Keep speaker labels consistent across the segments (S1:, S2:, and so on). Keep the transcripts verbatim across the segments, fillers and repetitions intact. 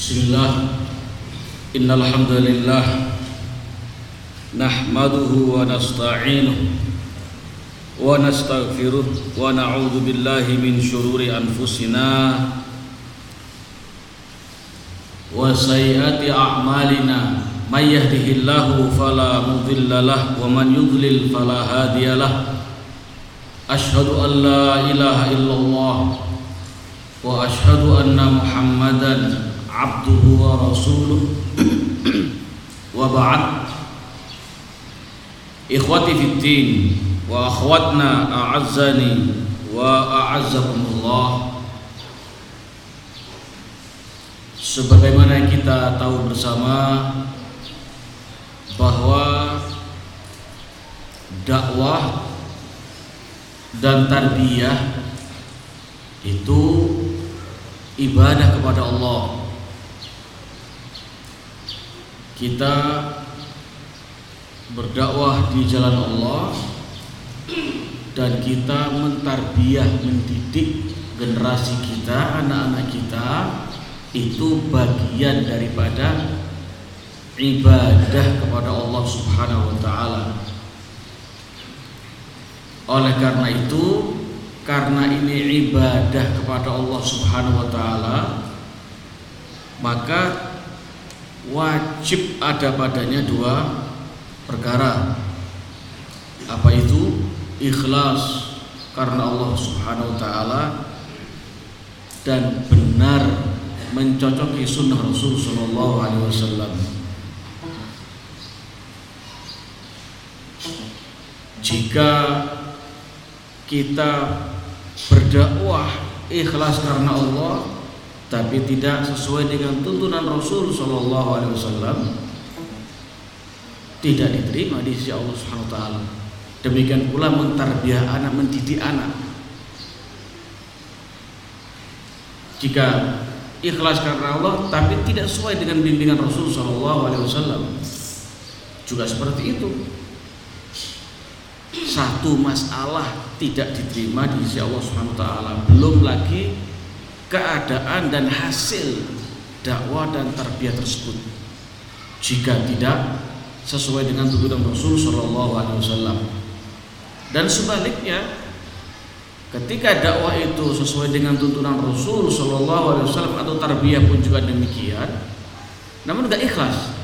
S1: Bismillah. Innal hamdalillah nahmaduhu wa nasta'inuhu wa nastaghfiruh wa na'udzu billahi min syururi anfusina wa sayyiati a'malina may yahdihillahu fala mudilla lahu wa man yudlil fala hadiya lahu. Asyhadu an la ilaha illallah wa asyhadu anna Muhammadan abduhu wa rasuluh. Wa ba'd. Ikhwati fid din wa akhwatna a'azzani wa a'azzakumullah. Sebagaimana kita tahu bersama bahwa dakwah dan tarbiyah itu ibadah kepada Allah. Kita berdakwah di jalan Allah dan kita mentarbiyah, mendidik generasi kita, anak-anak kita, itu bagian daripada ibadah kepada Allah Subhanahu wa taala. Oleh karena itu, karena ini ibadah kepada Allah Subhanahu wa taala, maka wajib ada padanya dua perkara. Apa itu? Ikhlas karena Allah Subhanahu wa taala dan benar mencocoki sunnah Rasul sallallahu alaihi wasallam. Jika kita berdakwah ikhlas karena Allah tapi tidak sesuai dengan tuntunan Rasul sallallahu alaihi wasallam, tidak diterima di sisi Allah Subhanahu wa taala. Demikian pula mentarbiyah anak, mendidik anak. Jika ikhlas karena Allah tapi tidak sesuai dengan bimbingan Rasul sallallahu alaihi wasallam, juga seperti itu. Satu masalah tidak diterima di sisi Allah Subhanahu wa taala, belum lagi keadaan dan hasil dakwah dan tarbiyah tersebut jika tidak sesuai dengan tuntunan Rasul sallallahu alaihi wasallam. Dan sebaliknya, ketika dakwah itu sesuai dengan tuntunan Rasul sallallahu alaihi wasallam atau tarbiyah pun juga demikian, namun tidak ikhlas,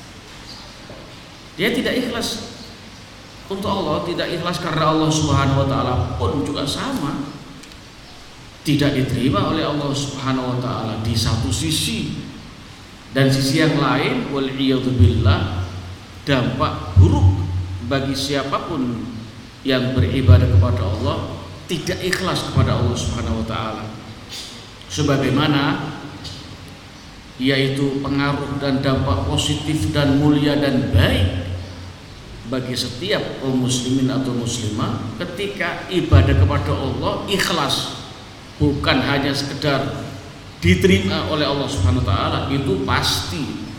S1: dia tidak ikhlas untuk Allah, tidak ikhlas karena Allah Subhanahu wa taala pun juga sama, tidak diterima oleh Allah Subhanahu wa taala di satu sisi. Dan sisi yang lain, wal iyadu billah, dampak buruk bagi siapapun yang beribadah kepada Allah, tidak ikhlas kepada Allah Subhanahu wa taala. Sebagaimana yaitu pengaruh dan dampak positif dan mulia dan baik bagi setiap kaum muslimin atau muslimah ketika ibadah kepada Allah ikhlas, bukan hanya sekedar diterima oleh Allah Subhanahu wa taala, itu pasti.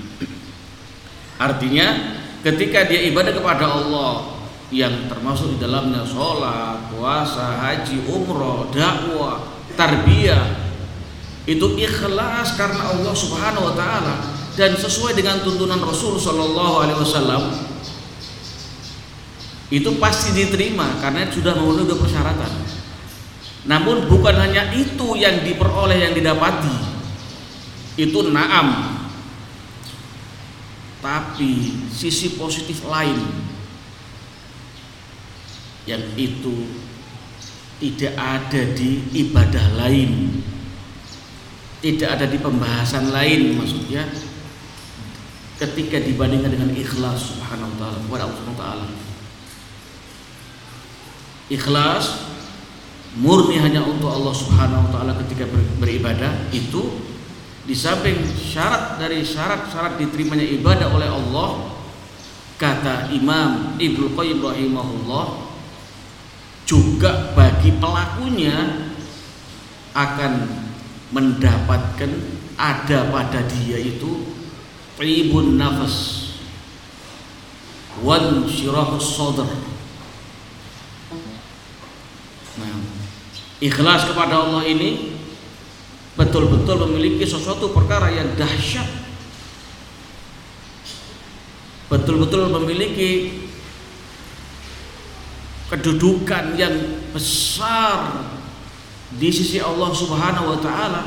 S1: Artinya ketika dia ibadah kepada Allah yang termasuk di dalamnya sholat, puasa, haji, umroh, dakwah, tarbiyah, itu ikhlas karena Allah Subhanahu wa taala dan sesuai dengan tuntunan Rasul sallallahu alaihi wasallam, itu pasti diterima karena sudah memenuhi dua persyaratan. Namun bukan hanya itu yang diperoleh, yang didapati, itu na'am, tapi sisi positif lain yang itu tidak ada di ibadah lain, tidak ada di pembahasan lain, maksudnya ketika dibandingkan dengan ikhlas subhanahu wa ta'ala kepada Allah subhanahu wa ta'ala. Ikhlas murni hanya untuk Allah Subhanahu wa taala ketika beribadah, itu di samping syarat dari syarat-syarat diterimanya ibadah oleh Allah, kata Imam Ibnu Qayyim rahimahullah, juga bagi pelakunya akan mendapatkan ada pada dia itu tibun nafas wan syirahus sadr. Nah, ikhlas kepada Allah ini betul-betul memiliki sesuatu perkara yang dahsyat, betul-betul memiliki kedudukan yang besar di sisi Allah Subhanahu wa taala.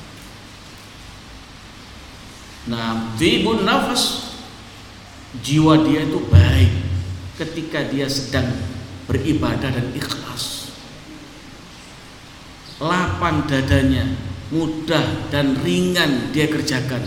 S1: Nah, tibun nafas, jiwa dia itu baik ketika dia sedang beribadah dan ikhlas. Lapang dadanya, mudah dan ringan dia kerjakan.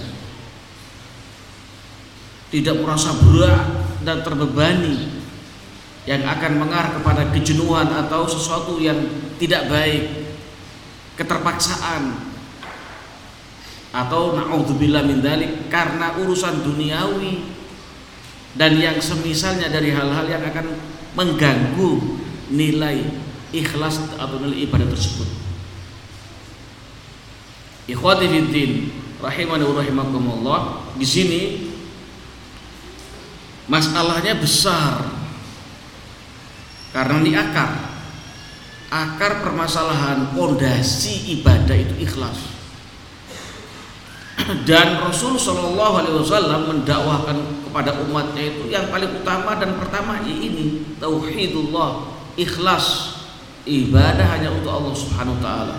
S1: Tidak merasa berat dan terbebani yang akan mengarah kepada kejenuhan atau sesuatu yang tidak baik, keterpaksaan, atau na'udzubillah min dzalik karena urusan duniawi dan yang semisalnya dari hal-hal yang akan mengganggu nilai ikhlas atau nilai ibadah tersebut. Ikhwati fiddin rahimani wa rahimakumullah, di sini masalahnya besar karena di akar akar permasalahan pondasi ibadah itu ikhlas. Dan Rasul Shallallahu Alaihi Wasallam mendakwahkan kepada umatnya itu yang paling utama dan pertama ini tauhidullah, ikhlas, ibadah hanya untuk Allah Subhanahu Wa Taala.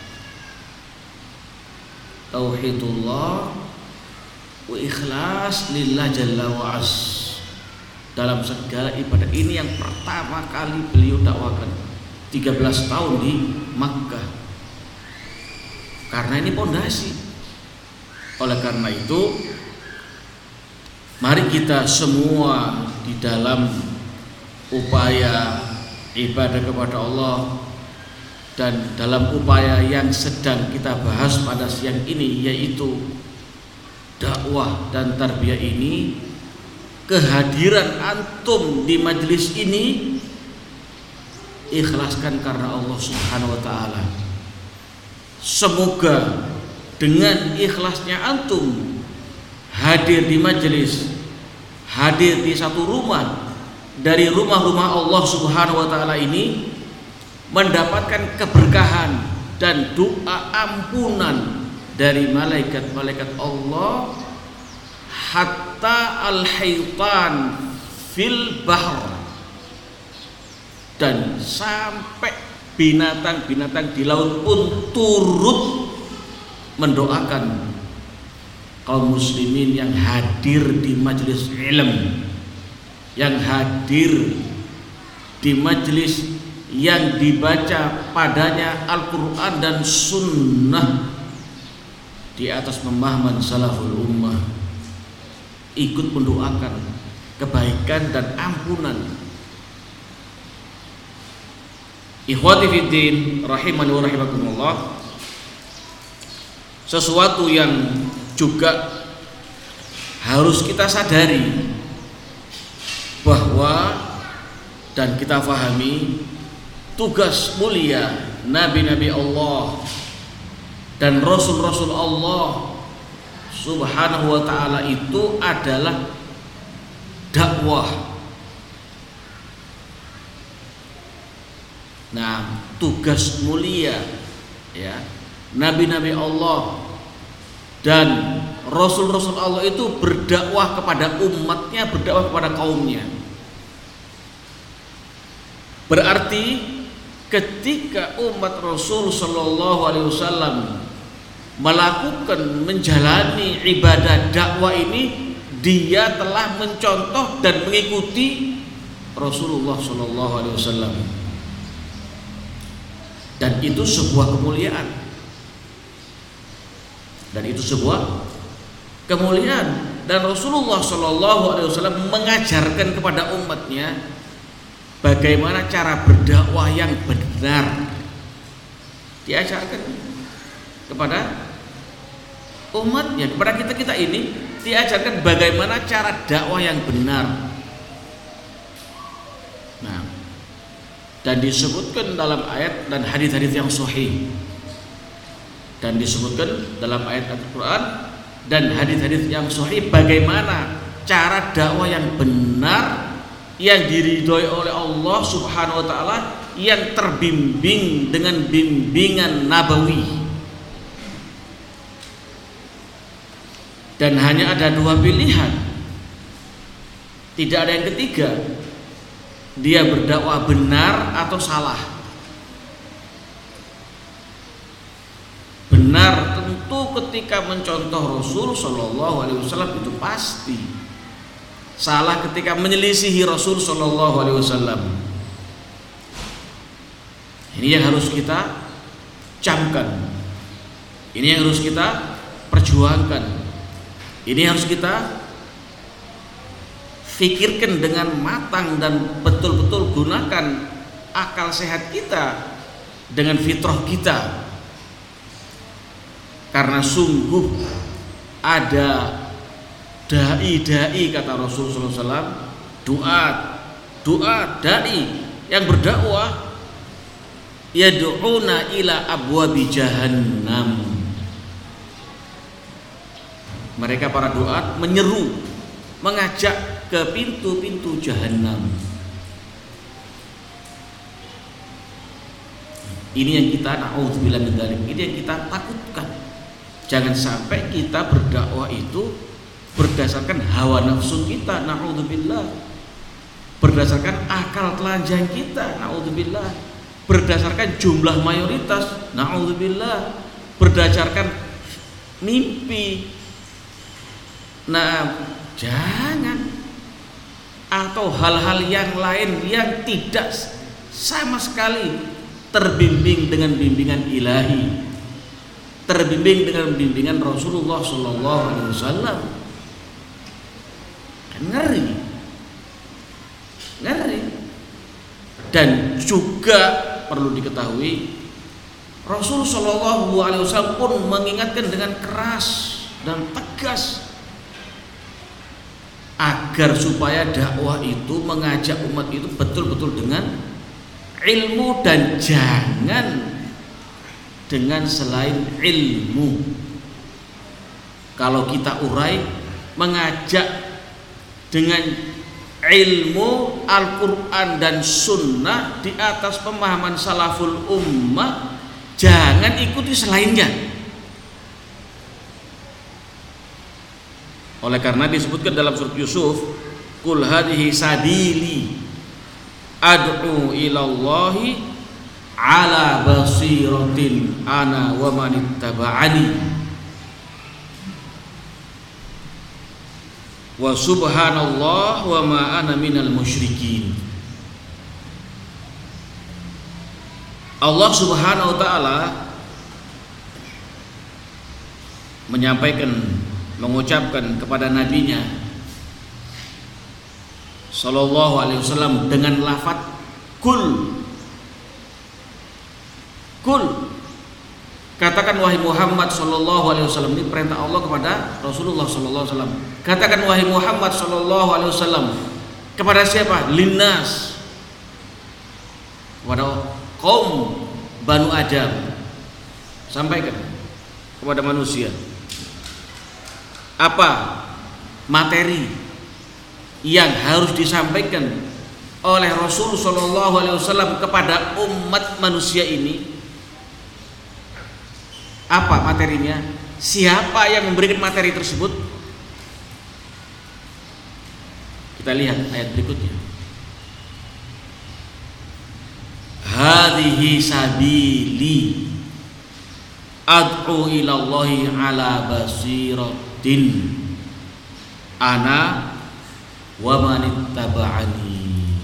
S1: Tauhidullah wa ikhlas lillah jalla wa az, dalam segala ibadah. Ini yang pertama kali beliau dakwakan tiga belas tahun di Makkah, karena ini pondasi. Oleh karena itu, mari kita semua di dalam upaya ibadah kepada Allah dan dalam upaya yang sedang kita bahas pada siang ini, yaitu dakwah dan tarbiyah ini, kehadiran antum di majelis ini ikhlaskan karena Allah Subhanahu wa taala. Semoga dengan ikhlasnya antum hadir di majelis, hadir di satu rumah dari rumah-rumah Allah Subhanahu wa taala ini, mendapatkan keberkahan dan doa ampunan dari malaikat-malaikat Allah, hatta al-haytan fil bahr, dan sampai binatang-binatang di laut pun turut mendoakan kaum muslimin yang hadir di majelis ilm, yang hadir di majelis yang dibaca padanya Al-Quran dan Sunnah di atas pemahaman salaful ummah, ikut mendoakan kebaikan dan ampunan. Ikhwati fiddin rahimani wa rahimakumullah, sesuatu yang juga harus kita sadari bahwa dan kita fahami tugas mulia nabi-nabi Allah dan rasul-rasul Allah Subhanahu wa ta'ala itu adalah dakwah. Nah, tugas mulia ya nabi-nabi Allah dan rasul-rasul Allah itu berdakwah kepada umatnya, berdakwah kepada kaumnya. Berarti ketika umat Rasul Shallallahu Alaihi Wasallam melakukan menjalani ibadah dakwah ini, dia telah mencontoh dan mengikuti Rasulullah Shallallahu Alaihi Wasallam, dan itu sebuah kemuliaan. Dan itu sebuah kemuliaan. Dan Rasulullah Shallallahu Alaihi Wasallam mengajarkan kepada umatnya bagaimana cara berdakwah yang benar. Diajarkan kepada umatnya, kepada kita kita ini diajarkan bagaimana cara dakwah yang benar. Nah, dan disebutkan dalam ayat dan hadis-hadis yang sahih, dan disebutkan dalam ayat Al-Quran dan hadis-hadis yang sahih bagaimana cara dakwah yang benar, yang diridhoi oleh Allah Subhanahu wa ta'ala, yang terbimbing dengan bimbingan nabawi. dan hanya ada dua pilihan, tidak ada yang ketiga. Dia berdakwah benar atau salah. Benar tentu ketika mencontoh Rasul Shallallahu Alaihi Wasallam itu pasti. Salah ketika menyelisihi Rasul Shallallahu Alaihi Wasallam. Ini yang harus kita camkan. Ini yang harus kita perjuangkan. Ini harus kita fikirkan dengan matang dan betul-betul gunakan akal sehat kita dengan fitrah kita. Karena sungguh ada dai-dai kata Rasulullah shallallahu alaihi wasallam, doa, doa dai yang berdakwah, yad'una ila abwabi jahannam. Mereka para doa menyeru, mengajak ke pintu-pintu jahanam. Ini yang kita na'udzubillah min dzalik, ini yang kita takutkan. Jangan sampai kita berdakwah itu berdasarkan hawa nafsu kita, na'udzubillah. Berdasarkan akal telanjang kita, na'udzubillah. Berdasarkan jumlah mayoritas, na'udzubillah. Berdasarkan mimpi. Nah, jangan. Atau hal-hal yang lain yang tidak sama sekali terbimbing dengan bimbingan ilahi, terbimbing dengan bimbingan Rasulullah Sallallahu Alaihi Wasallam. Ngeri, ngeri. Dan juga perlu diketahui, Rasul Sallallahu Alaihi Wasallam pun mengingatkan dengan keras dan tegas agar supaya dakwah itu mengajak umat itu betul-betul dengan ilmu dan jangan dengan selain ilmu. Kalau kita urai, mengajak dengan ilmu Al-Quran dan Sunnah di atas pemahaman salaful ummah, jangan ikuti selainnya. Oleh karena disebutkan dalam surat Yusuf, Qul hadhihi sabili ad'u ilallahi ala basiratin ana wa manittaba'ani wa subhanallah wa ma ana minal musyrikin. Allah Subhanahu wa taala menyampaikan, mengucapkan kepada nabinya Sallallahu Alaihi Wasallam dengan lafaz kul, kul, katakan wahai Muhammad Sallallahu Alaihi Wasallam. Ini perintah Allah kepada Rasulullah Sallallahu Alaihi Wasallam. Katakan wahai Muhammad Sallallahu Alaihi Wasallam kepada siapa? Linnas, kepada kaum Banu Adam. Sampaikan kepada manusia apa materi yang harus disampaikan oleh Rasul Shallallahu Alaihi Wasallam kepada umat manusia ini. Apa materinya? Siapa yang memberikan materi tersebut? Kita lihat ayat berikutnya. Hadhihi sabili ad'u ilallahi ala basiratin ana wa manittaba'ani.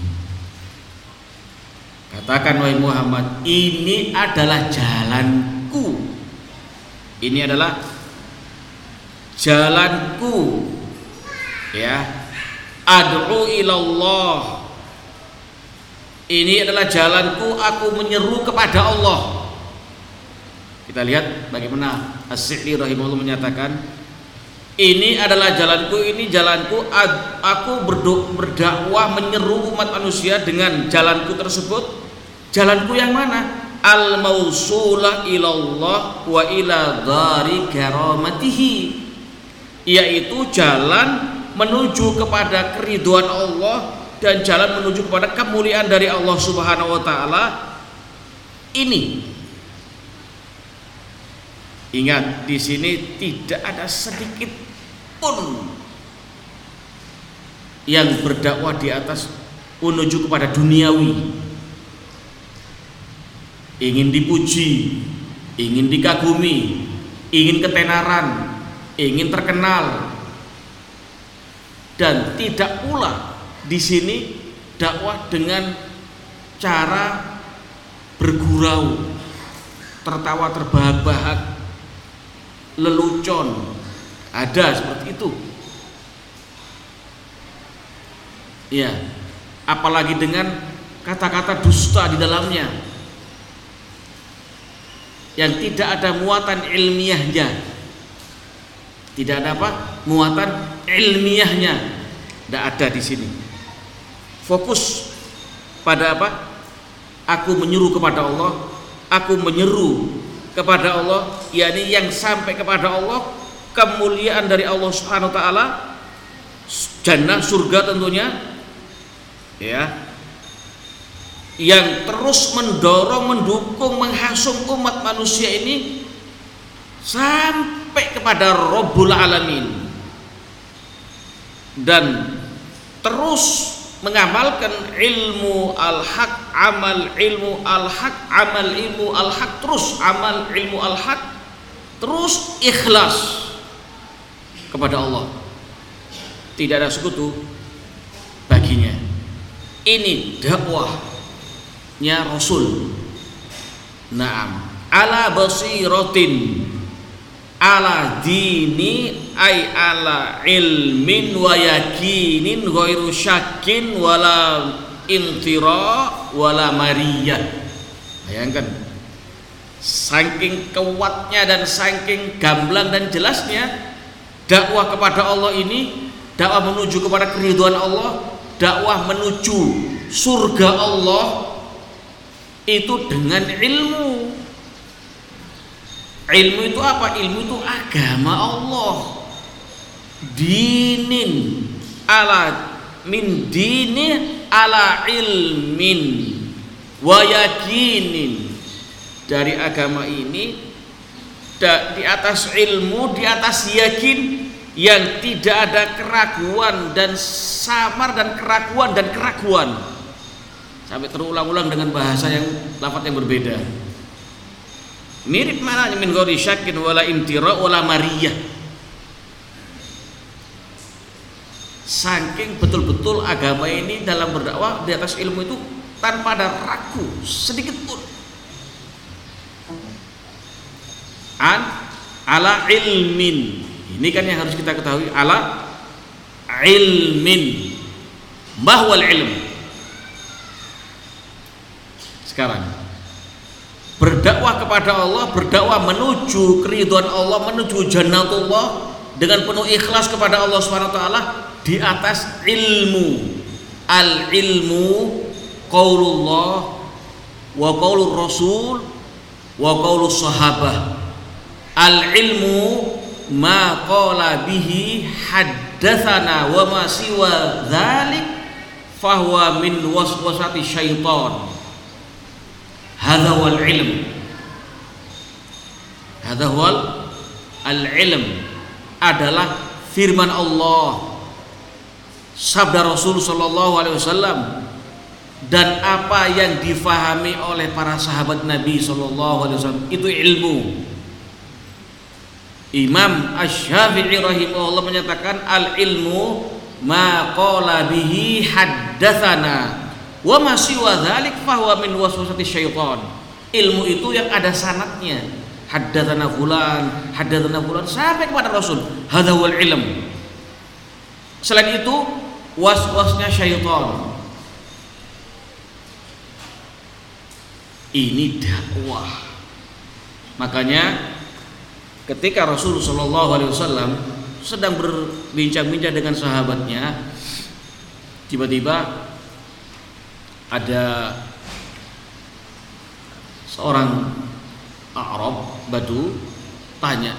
S1: Katakan wahai Muhammad, ini adalah jalanku. Ini adalah jalanku. Ya. Ad'u ilallah. Ini adalah jalanku, aku menyeru kepada Allah. Kita lihat bagaimana As-Sa'di rahimahullah menyatakan, ini adalah jalanku, ini jalanku, aku berdakwah menyeru umat manusia dengan jalanku tersebut. Jalanku yang mana? Al-mausulah ilallah wa ila dhari karamatihi, yaitu jalan menuju kepada keridhaan Allah dan jalan menuju kepada kemuliaan dari Allah Subhanahu wa taala. Ini, ingat, di sini tidak ada sedikit pun yang berdakwah di atas menuju kepada duniawi, ingin dipuji, ingin dikagumi, ingin ketenaran, ingin terkenal, dan tidak pula di sini dakwah dengan cara bergurau, tertawa terbahak-bahak, lelucon, ada seperti itu. Ya, apalagi dengan kata-kata dusta di dalamnya yang tidak ada muatan ilmiahnya. Tidak ada apa? Muatan ilmiahnya. Tidak ada di sini. Fokus pada apa? Aku menyuruh kepada Allah, aku menyeru kepada Allah, yakni yang sampai kepada Allah, kemuliaan dari Allah Subhanahu wa taala, jannah, surga tentunya, ya, yang terus mendorong, mendukung, menghasung umat manusia ini sampai kepada Rabbul Alamin, dan terus mengamalkan ilmu al-haq, amal ilmu al-haq, amal ilmu al-haq, terus amal ilmu al-haq, terus ikhlas kepada Allah, tidak ada sekutu baginya. Ini dakwahnya Rasul. Naam, ala basiratin, ala dini, ay ala ilmin wa yakinin, ghairu syakin wala intira wala mariyah. Bayangkan, saking kuatnya dan saking gamblang dan jelasnya dakwah kepada Allah ini, dakwah menuju kepada keridhaan Allah, dakwah menuju surga Allah, itu dengan ilmu. Ilmu itu apa? Ilmu itu agama Allah. Dinin ala min dini ala ilmin wa yakinin. Dari agama ini di atas ilmu, di atas yakin, yang tidak ada keraguan dan samar dan keraguan dan keraguan. Sampai terulang-ulang dengan bahasa yang lafaz yang berbeda. Mirip maknanya, min ghairi syakin wala imtira wala mariyah. Saking betul-betul agama ini dalam berdakwah di atas ilmu itu tanpa ada ragu sedikit pun. An ala ilmin, ini kan yang harus kita ketahui, ala ilmin, mahwal ilm. Sekarang berdakwah kepada Allah, berdakwah menuju keridhaan Allah, menuju jannatullah dengan penuh ikhlas kepada Allah Subhanahu wa taala di atas ilmu. Al ilmu qaulullah wa qaulur rasul wa qaulus sahabah. Al ilmu ma qala bihi haddatsana wa ma siwa dzalik fahuwa min waswasati syaitan. Hadza wal ilm. Hadza wal al ilm adalah firman Allah, sabda Rasul sallallahu alaihi wasallam, dan apa yang difahami oleh para sahabat Nabi sallallahu alaihi wasallam, itu ilmu. Imam Asy-Syafi'i rahimahullah menyatakan al ilmu ma qala bihi haddatsana wa ma siwa dzalik fahuwa min waswasati syaitan. Ilmu itu yang ada sanadnya, haddatsana fulan, haddatsana fulan sampai kepada Rasul. Hadza wal ilm. Selain itu waswasnya syaitan. Ini dakwah. Makanya ketika Rasul sallallahu alaihi wasallam sedang berbincang-bincang dengan sahabatnya, tiba-tiba ada seorang Arab Badu tanya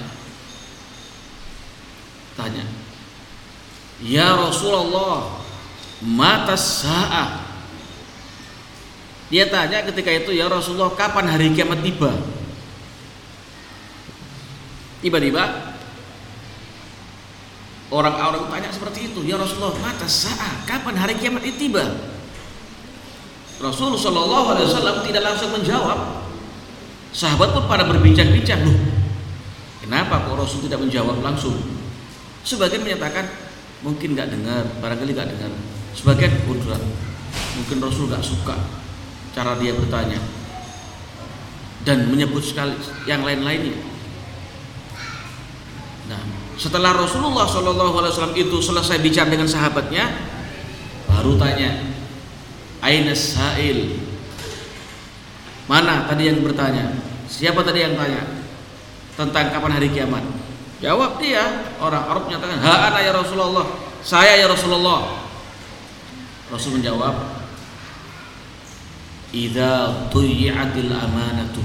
S1: tanya ya Rasulullah, mata sa'ah. Dia tanya ketika itu, ya Rasulullah, kapan hari kiamat tiba? Tiba-tiba Orang-orang tanya seperti itu, ya Rasulullah, mata sa'ah, kapan hari kiamat itu tiba? Rasulullah Shallallahu Alaihi Wasallam tidak langsung menjawab. Sahabat pun pada berbincang-bincang, loh, kenapa kok Rasul tidak menjawab langsung? Sebagian menyatakan mungkin nggak dengar, barangkali nggak dengar. Sebagian udah, mungkin Rasul nggak suka cara dia bertanya, dan menyebut sekali yang lain-lainnya. Nah, setelah Rasulullah Shallallahu Alaihi Wasallam itu selesai bicara dengan sahabatnya, baru tanya, Aina sa'il? Mana tadi yang bertanya? Siapa tadi yang tanya tentang kapan hari kiamat? Jawab dia, orang Arab menyatakan, ha ana ya Rasulullah, saya ya Rasulullah. Rasul menjawab, idza tuyyatil amanatu,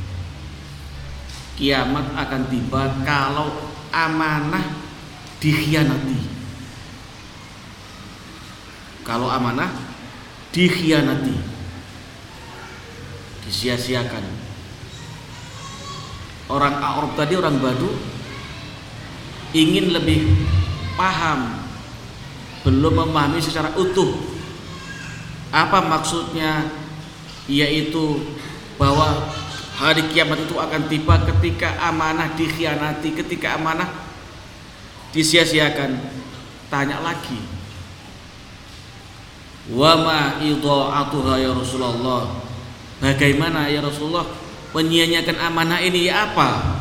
S1: kiamat akan tiba kalau amanah dikhianati. Kalau amanah dikhianati, disia-siakan. Orang Arab tadi, orang Badu, ingin lebih paham, belum memahami secara utuh apa maksudnya, yaitu bahwa hari kiamat itu akan tiba ketika amanah dikhianati, ketika amanah disia-siakan. Tanya lagi, wa ma idha'atuha ya Rasulullah, bagaimana ya Rasulullah menyia-nyiakan amanah ini, ya apa?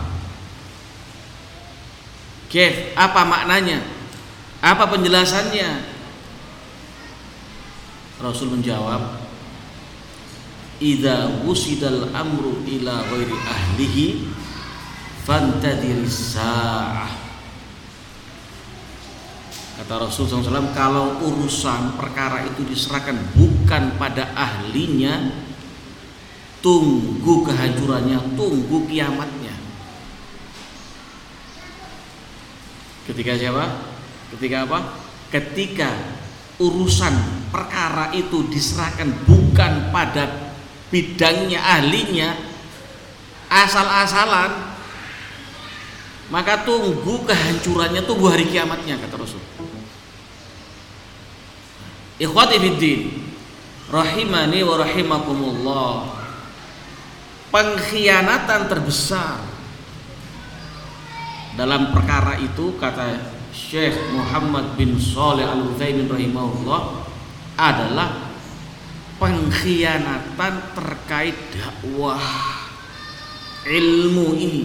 S1: Kef, apa maknanya? Apa penjelasannya? Rasul menjawab, idza wusidal amru ila ghairi ahlihi fantadiris sa'ah. Kata Rasul shallallahu alaihi wasallam, kalau urusan perkara itu diserahkan bukan pada ahlinya, tunggu kehancurannya, tunggu kiamatnya. Ketika siapa? Ketika apa? Ketika urusan perkara itu diserahkan bukan pada bidangnya, ahlinya, asal-asalan, maka tunggu kehancurannya, tunggu hari kiamatnya, kata Rasul. Ikhwati fiddin, rahimani wa rahimakumullah, pengkhianatan terbesar dalam perkara itu, kata Syekh Muhammad bin Shalih Al-Utsaimin rahimahullah, adalah pengkhianatan terkait dakwah ilmu ini.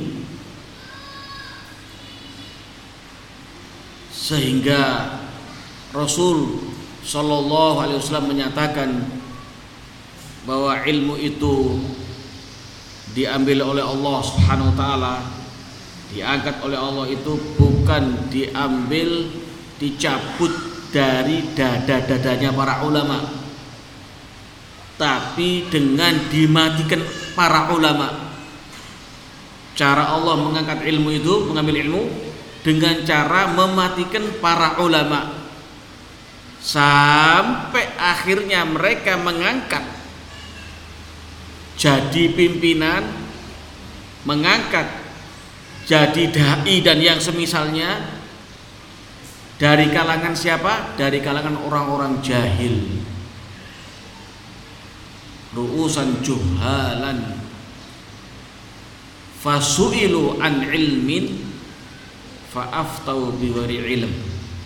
S1: Sehingga Rasul Shallallahu Alaihi Wasallam menyatakan bahwa ilmu itu diambil oleh Allah Subhanahu Wa Taala, diangkat oleh Allah itu bukan diambil, dicabut dari dada-dadanya para ulama, tapi dengan dimatikan para ulama. Cara Allah mengangkat ilmu itu, mengambil ilmu dengan cara mematikan para ulama, sampai akhirnya mereka mengangkat jadi pimpinan, mengangkat jadi dai dan yang semisalnya dari kalangan siapa? Dari kalangan orang-orang jahil, ru'usan juhalan, fasu'ilu an ilmin fa'aftau biwari ilm.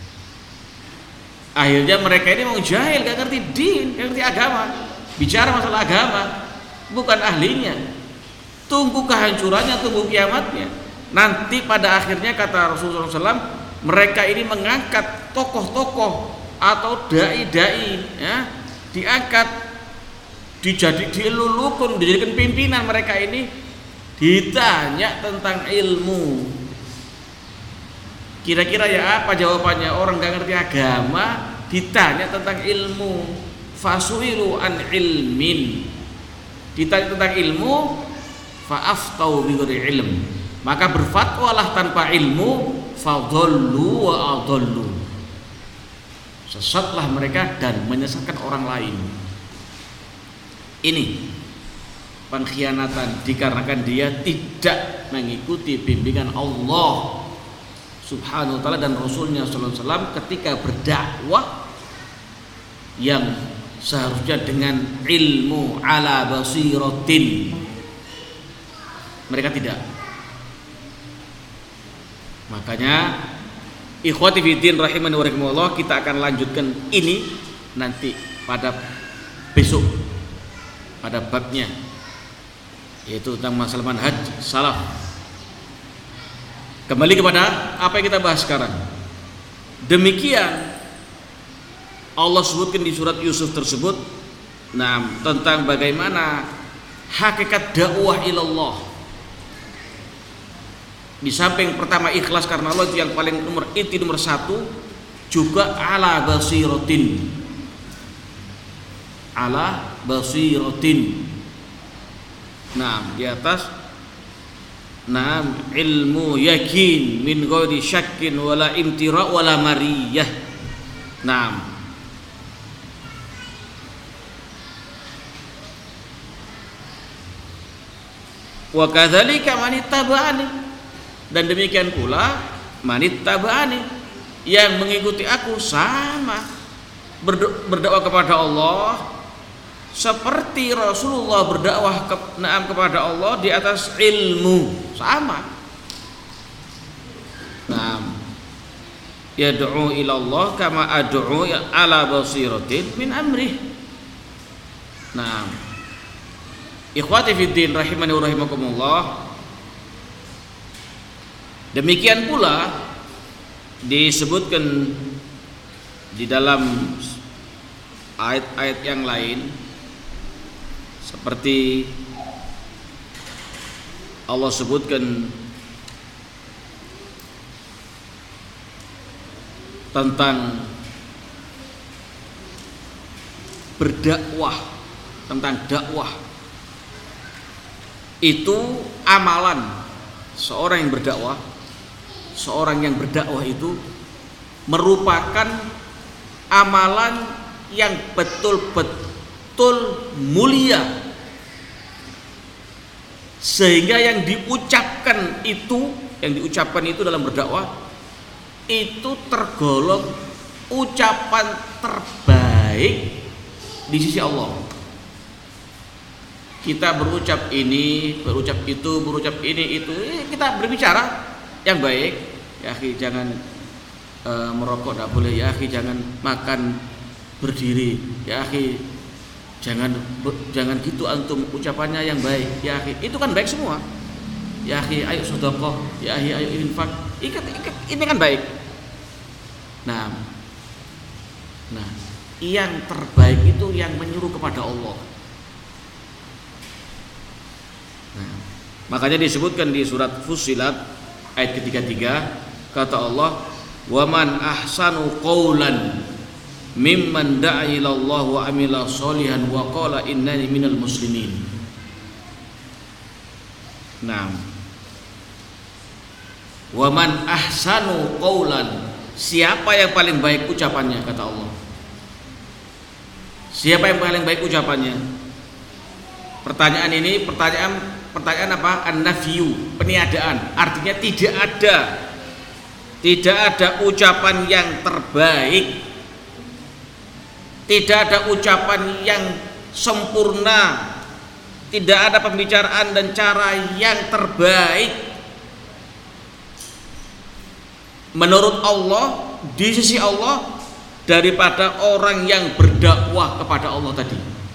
S1: Akhirnya mereka ini mau jahil, gak ngerti din, gak ngerti agama, bicara masalah agama bukan ahlinya. Tunggu kehancurannya, tunggu kiamatnya. Nanti pada akhirnya, kata Rasulullah shallallahu alaihi wasallam, mereka ini mengangkat tokoh-tokoh atau dai-dai, ya, diangkat, dijadi, dilulukun, dijadikan pimpinan. Mereka ini ditanya tentang ilmu, kira-kira ya apa jawabannya? Orang gak ngerti agama ditanya tentang ilmu, fasu'ilu an ilmin, ditanya tentang ilmu, fa'aftau bighairi ilm, maka berfatwalah tanpa ilmu, fadhallu wa adhallu, sesatlah mereka dan menyesatkan orang lain. Ini pengkhianatan dikarenakan dia tidak mengikuti bimbingan Allah Subhanahu wa ta'ala dan Rasulnya sallallahu alaihi wasallam ketika berdakwah yang seharusnya dengan ilmu ala basiratin, mereka tidak. Makanya ikhwati fiddin rahimani wa rahimakumullah, kita akan lanjutkan ini nanti pada besok pada babnya, yaitu tentang masalah manhaj salaf. Kembali kepada apa yang kita bahas sekarang. Demikian Allah sebutkan di surat Yusuf tersebut, nah, tentang bagaimana hakikat dakwah ilallah. Di samping pertama ikhlas karena Allah, itu yang paling nomor itu nomor satu, juga ala basiratin, ala basiratin. Nah, di atas Naam ilmu yakin min ghairi syakkin wala imtira wala mariyah. Naam. Wa kadzalika man ittaba'ani, dan demikian pula man ittaba'ani, yang mengikuti aku sama berdakwah kepada Allah seperti Rasulullah berdakwah ke, naam kepada Allah di atas ilmu, sama. Naam. Yad'u ila Allah kama ad'u ala basiratin min amrih. Naam. Ikhwati fiddin rahimani wa rahimakumullah. Demikian pula disebutkan di dalam ayat-ayat yang lain, seperti Allah sebutkan tentang berdakwah, tentang dakwah itu amalan seorang yang berdakwah. Seorang yang berdakwah itu merupakan amalan yang betul-betul betul mulia, sehingga yang diucapkan itu yang diucapkan itu dalam berdakwah itu tergolong ucapan terbaik di sisi Allah. Kita berucap ini, berucap itu, berucap ini itu, kita berbicara yang baik. Ya akhi, jangan e, merokok, tidak boleh. Ya akhi, jangan makan berdiri. Ya akhi, Jangan jangan gitu antum, ucapannya yang baik. Ya akhi, itu kan baik semua. Ya akhi, ayo sedekah. Ya akhi, ayo infak. Ikat, ikat, ini kan baik. Nah, nah, yang terbaik itu yang menyuruh kepada Allah. Nah, makanya disebutkan di surat Fussilat ayat ketiga tiga, kata Allah, "Wa man ahsanu qaulan mimman da'a ila Allah wa amila sholihan wa qala innani minal muslimin." Naam. Wa man ahsanu qaulan, siapa yang paling baik ucapannya, kata Allah. Siapa yang paling baik ucapannya? Pertanyaan ini pertanyaan pertanyaan apa? An-nafyu, peniadaan. Artinya tidak ada tidak ada ucapan yang terbaik. Tidak ada ucapan yang sempurna, tidak ada pembicaraan dan cara yang terbaik menurut Allah, di sisi Allah, daripada orang yang berdakwah kepada Allah tadi.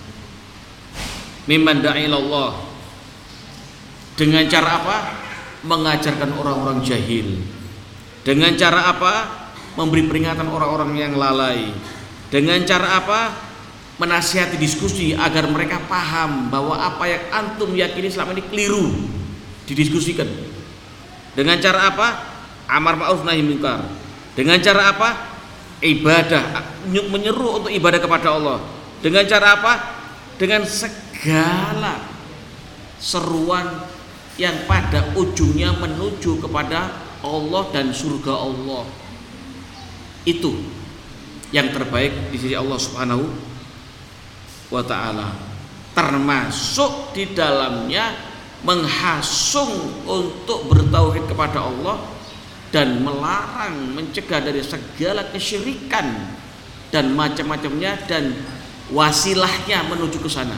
S1: Mimman da'a ila Allah, dengan cara apa? Mengajarkan orang-orang jahil. Dengan cara apa? Memberi peringatan orang-orang yang lalai. Dengan cara apa? Menasihati diskusi agar mereka paham bahwa apa yang antum yakini selama ini keliru, didiskusikan. Dengan cara apa? Amar ma'ruf nahi munkar. Dengan cara apa? Ibadah, menyeru untuk ibadah kepada Allah. Dengan cara apa? Dengan segala seruan yang pada ujungnya menuju kepada Allah dan surga Allah. Itu yang terbaik di sisi Allah Subhanahu wa ta'ala, termasuk di dalamnya menghasung untuk bertauhid kepada Allah dan melarang, mencegah dari segala kesyirikan dan macam-macamnya dan wasilahnya menuju ke sana.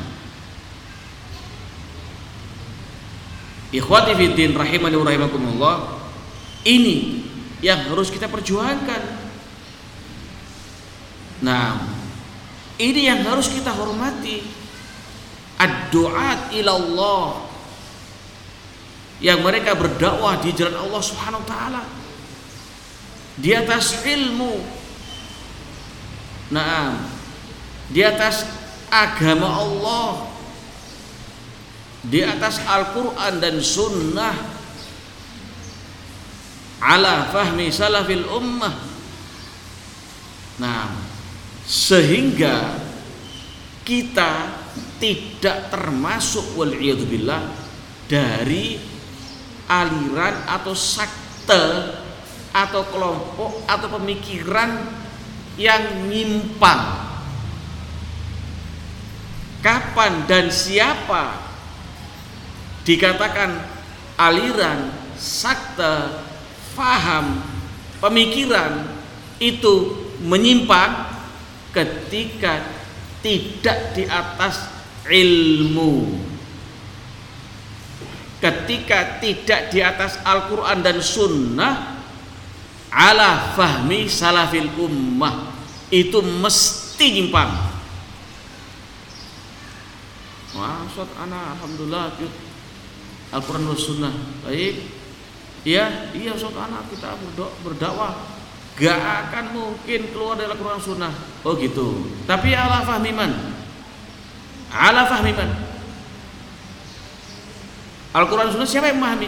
S1: Ikhwati fiddin rahimani wa rahimakumullah, ini yang harus kita perjuangkan. Nah, ini yang harus kita hormati. Ad-du'at ilallah, yang mereka berdakwah di jalan Allah Subhanahu wa taala di atas ilmu, nah, di atas agama Allah, di atas Al-Quran dan Sunnah, ala fahmi salafil ummah. Nah, sehingga kita tidak termasuk wal'iyadzubillah dari aliran atau sekte atau kelompok atau pemikiran yang nyimpang. Kapan dan siapa dikatakan aliran, sekte, faham, pemikiran itu menyimpang? Ketika tidak di atas ilmu, ketika tidak di atas Al-Quran dan Sunnah, ala fahmi salafil ummah, itu mesti nyimpang. Wah, Ustaz, ana alhamdulillah Al-Quran dan Sunnah baik. Iya, iya Ustaz, ana kita berdakwah gak akan mungkin keluar dari Al-Quran dan Sunnah. Oh gitu. Tapi ala fahmi man? Ala fahmi man? Al-Quran dan Sunnah siapa yang memahami?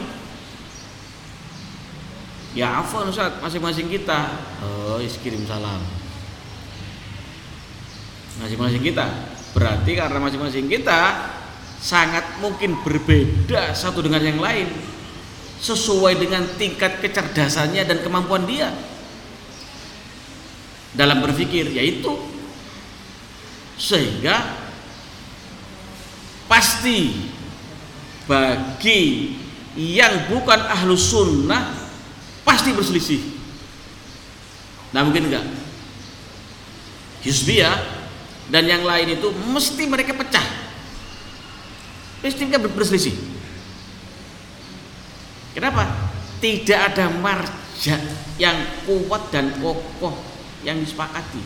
S1: Ya afwan Ustaz, masing-masing kita. Oh, kirim salam. Masing-masing kita. Berarti karena masing-masing kita sangat mungkin berbeda satu dengan yang lain, sesuai dengan tingkat kecerdasannya dan kemampuan dia dalam berpikir, yaitu sehingga pasti bagi yang bukan ahlu sunnah pasti berselisih. Nah, mungkin enggak hizbiyah dan yang lain itu mesti mereka pecah, mesti mereka berselisih. Kenapa? Tidak ada marja yang kuat dan kokoh yang disepakati.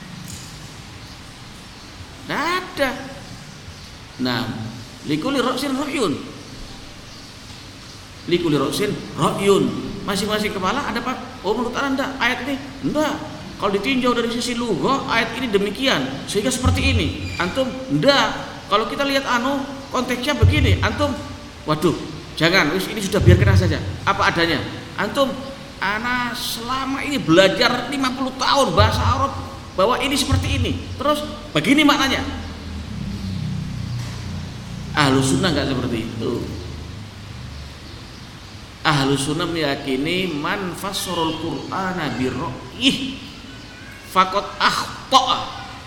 S1: Tidak ada. Nah, likuli roksin rohyun, likuli roksin rohyun. Masing-masing kepala ada pak. Oh, menurut anda ayat ini enggak. Kalau ditinjau dari sisi lughah, ayat ini demikian, sehingga seperti ini. Antum enggak. Kalau kita lihat anu konteksnya begini, antum, waduh, jangan. Ini sudah biar kena saja. Apa adanya. Antum, ana selama ini belajar lima puluh tahun bahasa Arab bahwa ini seperti ini. Terus begini maknanya. Ahlus sunnah enggak seperti itu. Ahlus sunnah meyakini man fassarul Qur'ana bi ra'yih faqad akhta'a.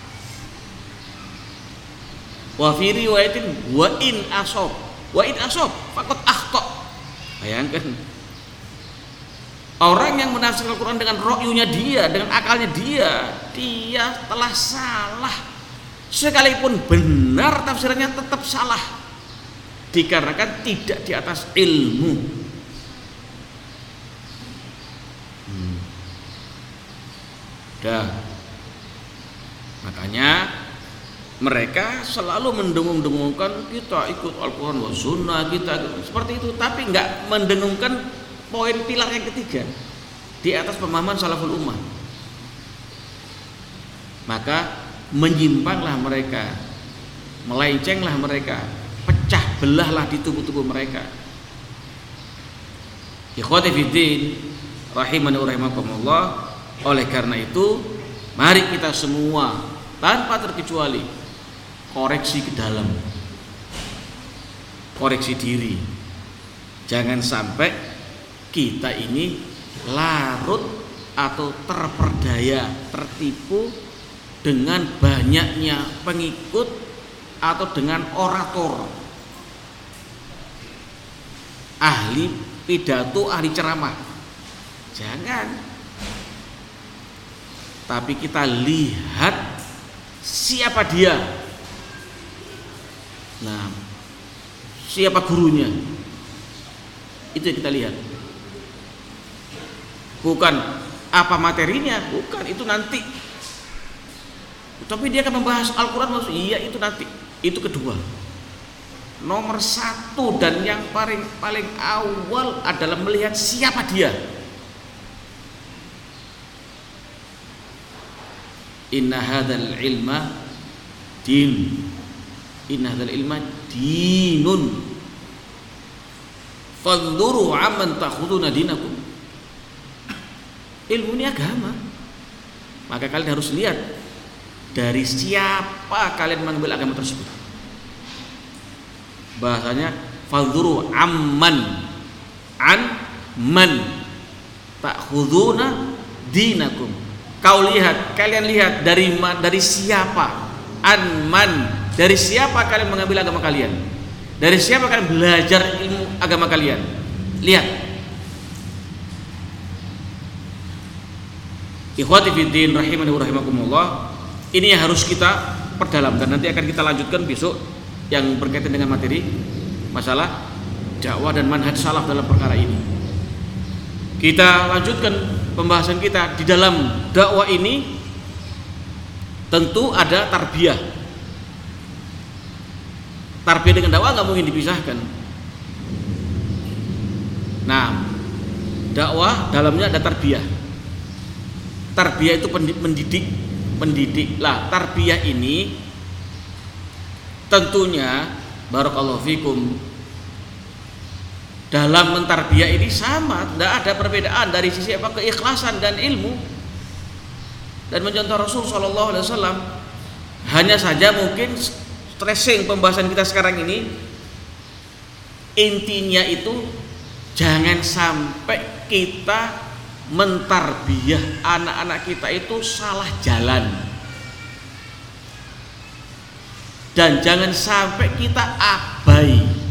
S1: Wa fi riwayatin wa in asab, wa in asab faqad akhta'. Bayangkan, orang yang menafsirkan Al-Quran dengan ra'yunya dia, dengan akalnya dia, dia telah salah. Sekalipun benar tafsirannya tetap salah, dikarenakan tidak di atas ilmu. Dah. Makanya mereka selalu mendengung-dengungkan kita ikut Al-Quran wa Sunnah, kita seperti itu, tapi enggak mendengungkan poin pilar yang ketiga di atas pemahaman salaful ummah. Maka menyimpanglah mereka, melencenglah mereka, pecah belahlah di tubuh-tubuh mereka. Ikhwati fiddin rahimani wa rahimakumullah. Oleh karena itu, mari kita semua tanpa terkecuali koreksi ke dalam, koreksi diri. Jangan sampai kita ini larut atau terperdaya, tertipu dengan banyaknya pengikut atau dengan orator, ahli pidato, ahli ceramah. Jangan. Tapi kita lihat siapa dia. Nah, siapa gurunya. Itu yang kita lihat. Bukan apa materinya, bukan, itu nanti. Tapi dia akan membahas Al-Quran, maksud iya itu nanti. Itu kedua. Nomor satu dan yang paling paling awal adalah melihat siapa dia. Inna hadzal ilma din. Inna hadzal ilma dinun. Fanzuru amman takhuduna dinakum. Ilmu ini agama. Maka kalian harus lihat dari siapa kalian mengambil agama tersebut. Bahasanya fanzuru amman an man takhuduna dinakum. Kau lihat, kalian lihat dari dari siapa, anman, dari siapa kalian mengambil agama kalian, dari siapa kalian belajar ilmu agama kalian. Lihat. Ikhwati fiddin rahimani wa rahimakumullah, ini yang harus kita perdalam dan nanti akan kita lanjutkan besok yang berkaitan dengan materi masalah dakwah dan manhaj salaf dalam perkara ini. Kita lanjutkan pembahasan kita. Di dalam dakwah ini tentu ada tarbiyah. Tarbiyah dengan dakwah nggak mungkin dipisahkan. Nah, dakwah dalamnya ada tarbiyah. Tarbiyah itu mendidik, mendidik. Lah, tarbiyah ini tentunya barakallahu fikum dalam mentarbiyah ini sama, tidak ada perbedaan dari sisi apa keikhlasan dan ilmu dan mencontoh Rasul Shallallahu Alaihi Wasallam. Hanya saja mungkin stressing pembahasan kita sekarang ini intinya itu jangan sampai kita mentarbiyah anak-anak kita itu salah jalan, dan jangan sampai kita abai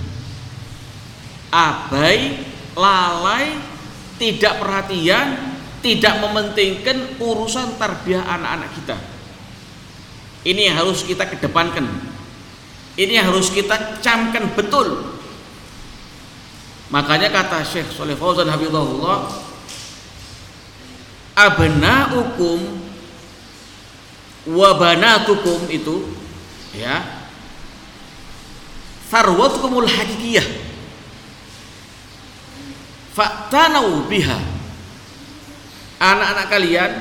S1: abai, lalai, tidak perhatian, tidak mementingkan urusan tarbiyah anak-anak kita. Ini yang harus kita kedepankan. Ini yang harus kita camkan betul. Makanya kata Syekh Shalih Fauzan hafizahullah, abna'ukum wa banatukum itu ya farwatukumul hakikiyah fa'tanau biha. Anak-anak kalian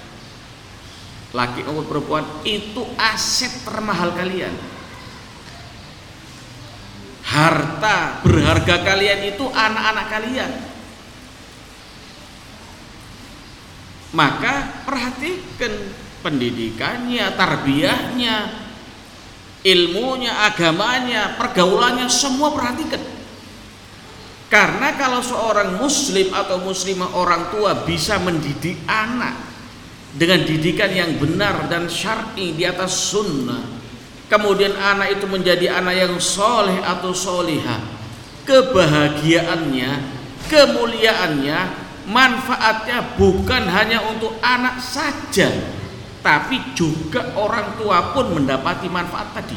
S1: laki maupun perempuan itu aset termahal kalian. Harta berharga kalian itu anak-anak kalian. Maka perhatikan pendidikannya, tarbiyahnya, ilmunya, agamanya, pergaulannya, semua perhatikan. Karena kalau seorang muslim atau muslimah orang tua bisa mendidik anak dengan didikan yang benar dan syar'i di atas sunnah, kemudian anak itu menjadi anak yang soleh atau solihah, kebahagiaannya, kemuliaannya, manfaatnya bukan hanya untuk anak saja, tapi juga orang tua pun mendapati manfaat tadi.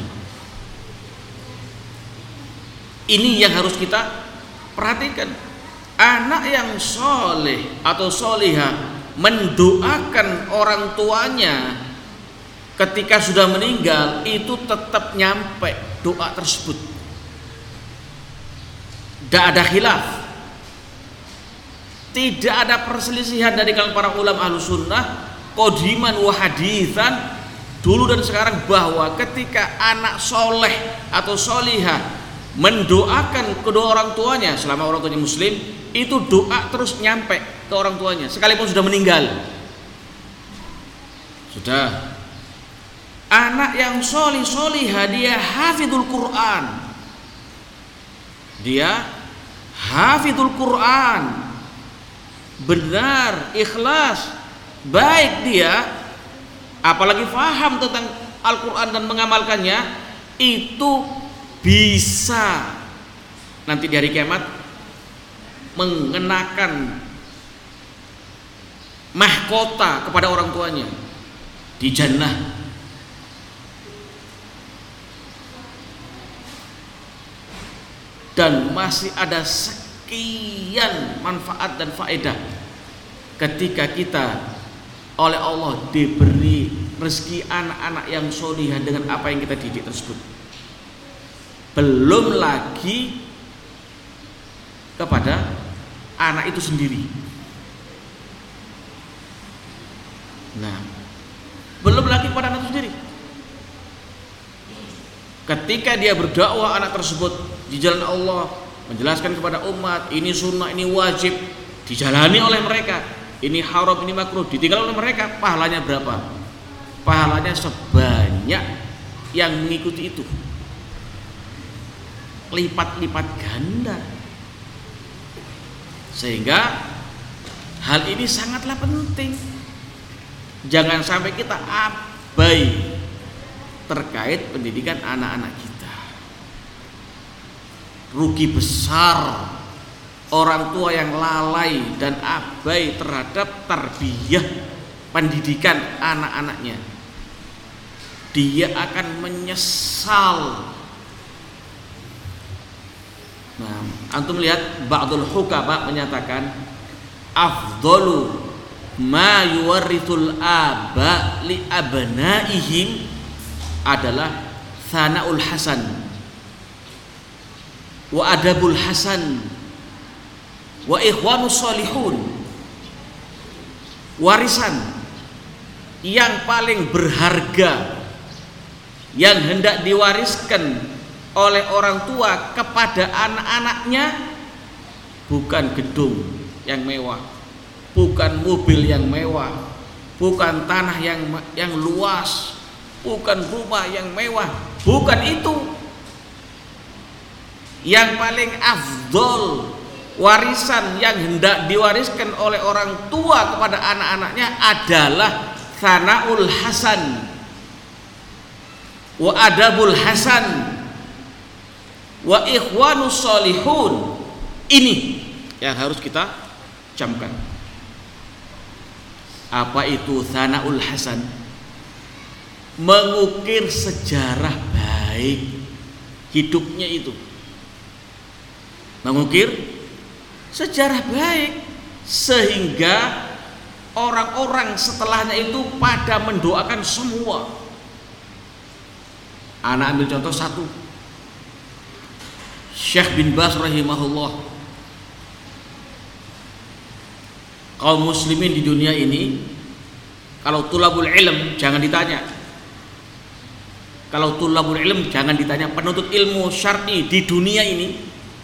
S1: Ini yang harus kita perhatikan. Anak yang soleh atau solihah mendoakan orang tuanya ketika sudah meninggal, itu tetap nyampe doa tersebut. Tidak ada khilaf, tidak ada perselisihan dari kalangan para ulama Ahlus Sunnah qadiman wa haditsan, dulu dan sekarang, bahwa ketika anak soleh atau solihah mendoakan kedua orang tuanya selama orang tuanya muslim, itu doa terus nyampe ke orang tuanya sekalipun sudah meninggal. Sudah. Anak yang solih solihah, dia hafidul Quran, dia hafidul Quran, benar, ikhlas, baik dia, apalagi faham tentang Al-Quran dan mengamalkannya, itu bisa nanti di hari kiamat mengenakan mahkota kepada orang tuanya di jannah. Dan masih ada sekian manfaat dan faedah ketika kita oleh Allah diberi rezeki anak-anak yang solihah dengan apa yang kita didik tersebut. Belum lagi kepada anak itu sendiri. Nah, belum lagi kepada anak itu sendiri. Ketika dia berdakwah anak tersebut di jalan Allah, menjelaskan kepada umat ini sunnah, ini wajib, dijalani oleh mereka, ini haram, ini makruh, ditinggal oleh mereka, pahalanya berapa? Pahalanya sebanyak yang mengikuti itu, lipat-lipat ganda. Sehingga hal ini sangatlah penting. Jangan sampai kita abai terkait pendidikan anak-anak kita. Rugi besar orang tua yang lalai dan abai terhadap tarbiyah pendidikan anak-anaknya. Dia akan menyesal. Nah, antum lihat ba'dul hukama menyatakan afdalu ma yuwarithul aba li abnaihim adalah thanaul hasan wa adabul hasan wa ikhwanus solihun. Warisan yang paling berharga yang hendak diwariskan oleh orang tua kepada anak-anaknya bukan gedung yang mewah, bukan mobil yang mewah, bukan tanah yang yang luas, bukan rumah yang mewah, bukan itu. Yang paling afdol warisan yang hendak diwariskan oleh orang tua kepada anak-anaknya adalah thanaul hasan wa adabul hasan wa ikhwanus solihun. Ini yang harus kita camkan. Apa itu thanaul hasan? Mengukir sejarah baik hidupnya itu, mengukir sejarah baik sehingga orang-orang setelahnya itu pada mendoakan semua. Anak ambil contoh satu, Syekh bin Baz rahimahullah. Kaum muslimin di dunia ini, kalau tulabul ilm jangan ditanya. Kalau tulabul ilm jangan ditanya. Penuntut ilmu syar'i di dunia ini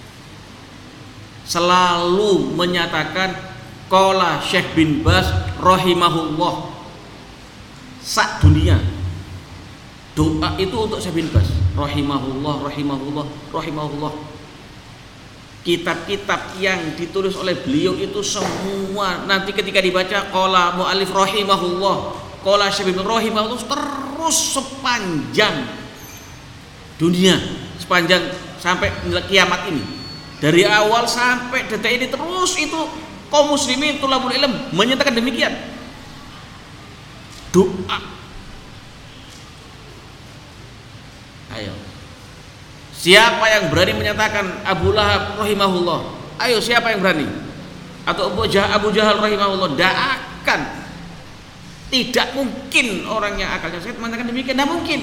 S1: selalu menyatakan qala Syekh bin Baz rahimahullah. Sak dunia doa itu untuk Syekh bin Baz, rahimahullah, rahimahullah, rahimahullah. Kitab-kitab yang ditulis oleh beliau itu semua nanti ketika dibaca qala mu'allif rahimahullah, qala Syekh bin rahimahullah, terus sepanjang dunia, sepanjang sampai kiamat ini. Dari awal sampai detik ini terus itu kaum muslimin tulabul ilm menyatakan demikian. Doa. Ayo. Siapa yang berani menyatakan Abu Lahab rahimahullah? Ayo, siapa yang berani? Atau Abu Jahal, Abu Jahal rahimahullah? Tidak akan. Tidak mungkin orang yang akalnya sehat mengatakan demikian. Tidak mungkin.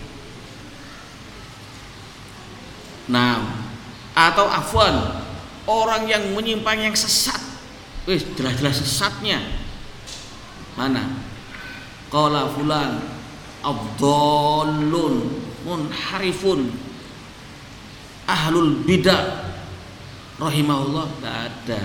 S1: Nah, atau afwan, orang yang menyimpang yang sesat, wis jelas-jelas sesatnya. Mana? Qala fulan abdallun munharifun ahlul bidah rahimahullah. Tidak ada.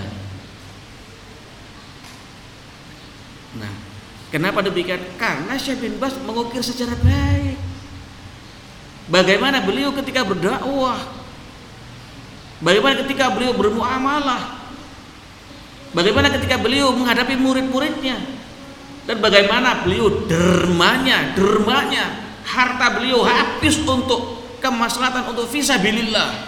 S1: Nah, kenapa demikian? Karena Syekh bin Baz mengukir secara baik bagaimana beliau ketika berdakwah, bagaimana ketika beliau bermuamalah, bagaimana ketika beliau menghadapi murid-muridnya, dan bagaimana beliau dermanya, dermanya harta beliau habis untuk kemaslahatan, untuk fisabilillah.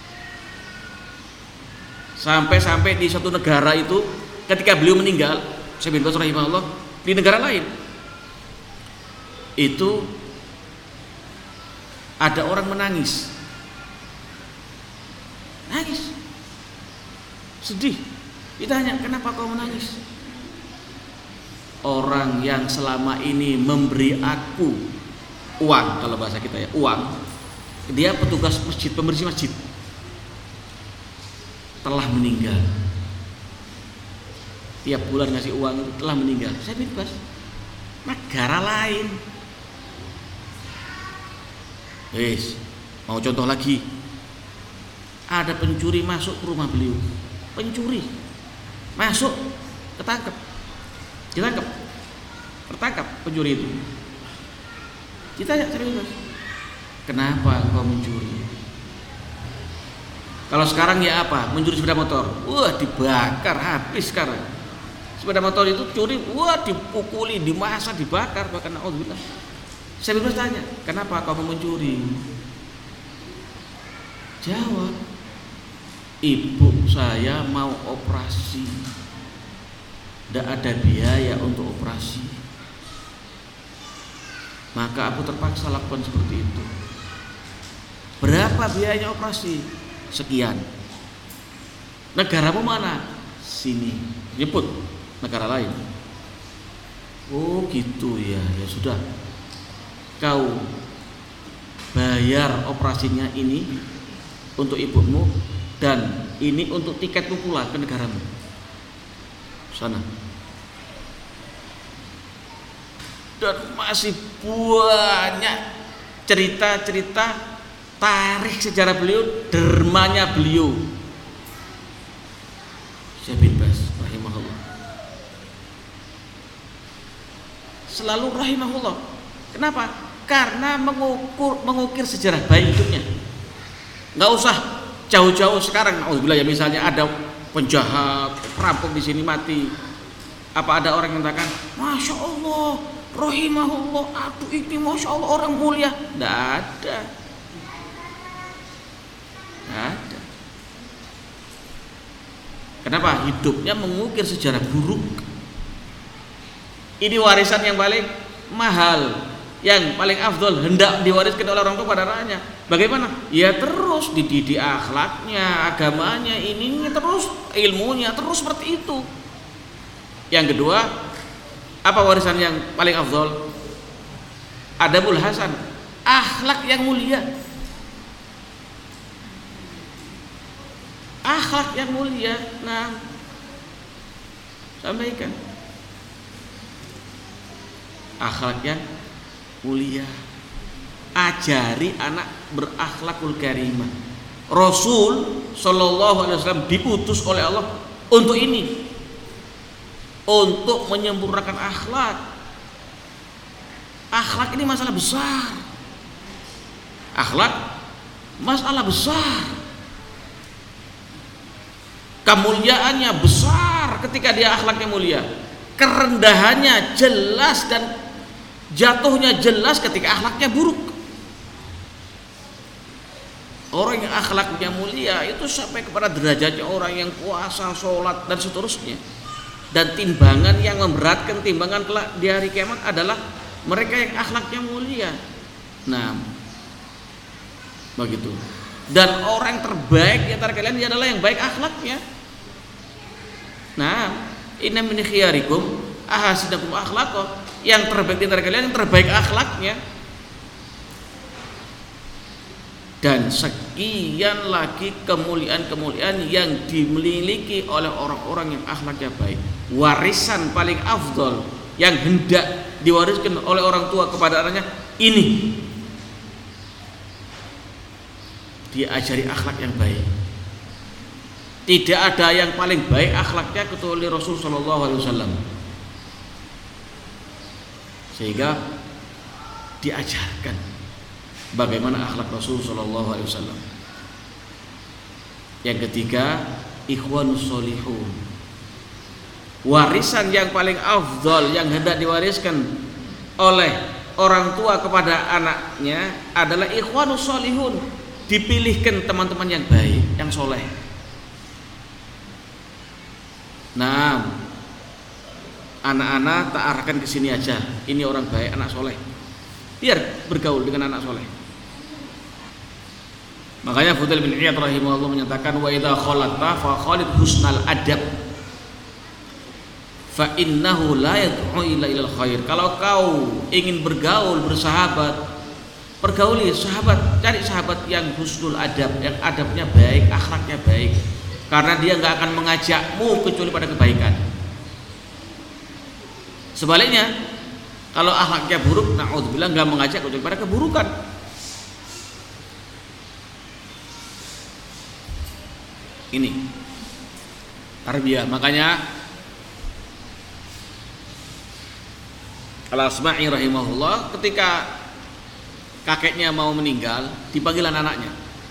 S1: Sampai-sampai di satu negara itu ketika beliau meninggal, Syekh bin Baz rahimahullah di negara lain itu ada orang menangis, nangis, sedih. Ditanya, kenapa kau menangis? Orang yang selama ini memberi aku uang, kalau bahasa kita ya uang, dia petugas masjid, pembersih masjid, telah meninggal. Tiap bulan ngasih uang itu telah meninggal. Saya bebas. Negara lain. Wes, mau contoh lagi. Ada pencuri masuk ke rumah beliau. Pencuri masuk, ketangkep. Ditangkap. Tertangkap pencuri itu. Ditanya, saya bebas. Kenapa engkau mencuri? Kalau sekarang ya apa? Mencuri sepeda motor. Wah, dibakar habis sekarang. Sepeda motor itu curi, wah dipukuli, dimasak, dibakar, bahkan naudzubillah. Saya bebas tanya, kenapa kamu mencuri? Jawab, ibu saya mau operasi, tidak ada biaya untuk operasi, maka aku terpaksa lakukan seperti itu. Berapa biayanya operasi? Sekian. Negaramu mana? Sini. Nyebut negara lain. Oh gitu ya, ya sudah. Kau bayar operasinya ini untuk ibumu dan ini untuk tiketmu pula ke negaramu. Sana. Dan masih banyak cerita-cerita tarikh sejarah beliau, dermanya beliau. Syekh bin Baz rahimahullah. Selalu rahimahullah. Kenapa? Karena mengukur mengukir sejarah baik hidupnya. Enggak usah jauh-jauh sekarang. Alhamdulillah ya, misalnya ada penjahat, perampok di sini mati. Apa ada orang yang mengatakan, "Masya Allah, rahimahullah, aduh ini Masya Allah orang mulia." Tidak ada. Tidak ada. Kenapa? Hidupnya mengukir sejarah buruk. Ini warisan yang paling mahal, yang paling afdol, hendak diwariskan oleh orang tua pada anaknya. Bagaimana? Ya terus dididik akhlaknya, agamanya, ininya terus, ilmunya terus seperti itu. Yang kedua, apa warisan yang paling afdol? Adabul hasan, akhlak yang mulia. Akhlak yang mulia. Nah, sampaikan akhlak yang mulia. Ajari anak berakhlakul karimah. Rasul sallallahu alaihi wasallam diutus oleh Allah untuk ini, untuk menyempurnakan akhlak. Akhlak ini masalah besar. Akhlak masalah besar. Kemuliaannya besar ketika dia akhlaknya mulia. Kerendahannya jelas dan jatuhnya jelas ketika akhlaknya buruk. Orang yang akhlaknya mulia itu sampai kepada derajatnya orang yang puasa, sholat dan seterusnya. Dan timbangan yang memberatkan timbangan kelak di hari kiamat adalah mereka yang akhlaknya mulia. Nah, begitu. Dan orang terbaik di antara kalian dia adalah yang baik akhlaknya. Nah, inna min khiyarikum ahasinakum akhlaqah. Yang terbaik di antara kalian yang terbaik akhlaknya. Dan sekian lagi kemuliaan-kemuliaan yang dimiliki oleh orang-orang yang akhlaknya baik. Warisan paling afdol yang hendak diwariskan oleh orang tua kepada anaknya ini, diajari akhlak yang baik. Tidak ada yang paling baik akhlaknya kecuali Rasul sallallahu alaihi wasallam. Sehingga diajarkan bagaimana akhlak Rasul sallallahu alaihi wasallam. Yang ketiga, ikhwanus solihun. Warisan yang paling afdal yang hendak diwariskan oleh orang tua kepada anaknya adalah ikhwanus solihun. Dipilihkan teman-teman yang baik, yang soleh. Nah, anak-anak tak arahkan ke sini aja, ini orang baik, anak soleh, biar bergaul dengan anak soleh. Makanya Fudail bin Iyad rahimahullah menyatakan, wa idza khalatta fa khalid husnal adab fa innahu la yad'u illa ilal khair. Kalau kau ingin bergaul, bersahabat, pergauli sahabat, cari sahabat yang husnul adab, yang adabnya baik, akhlaknya baik, karena dia enggak akan mengajakmu kecuali pada kebaikan. Sebaliknya, kalau akhlaknya buruk, na'udzubillah, enggak mengajak kecuali pada keburukan. Ini tarbiyah. Makanya Al-Asma'i rahimahullah ketika kakeknya mau meninggal, dipanggil anak-anaknya,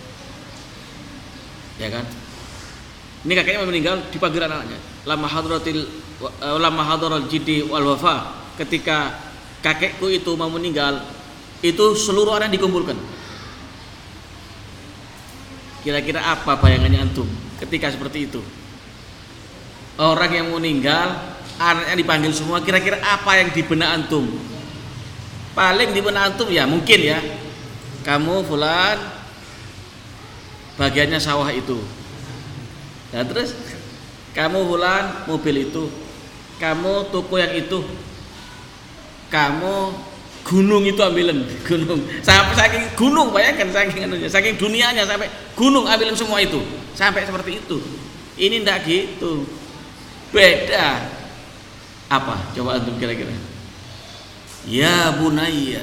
S1: ya kan? Ini kakeknya mau meninggal, dipanggil anak-anaknya. Lama hadratil lama hadral jiddi wal wafa, ketika kakekku itu mau meninggal, itu seluruh orang dikumpulkan. Kira-kira apa bayangannya antum ketika seperti itu? Orang yang meninggal, anaknya dipanggil semua, kira-kira apa yang di benak antum? Paling di benak antum ya mungkin ya, kamu fulan bagiannya sawah itu, dan terus kamu fulan mobil itu, kamu toko yang itu, kamu gunung itu ambilin, gunung sampai saking gunung, bayangkan saking anunya, saking dunianya sampai gunung ambilin semua itu, sampai seperti itu. Ini ndak gitu, beda. Apa? Coba antum kira-kira. Ya bunayya,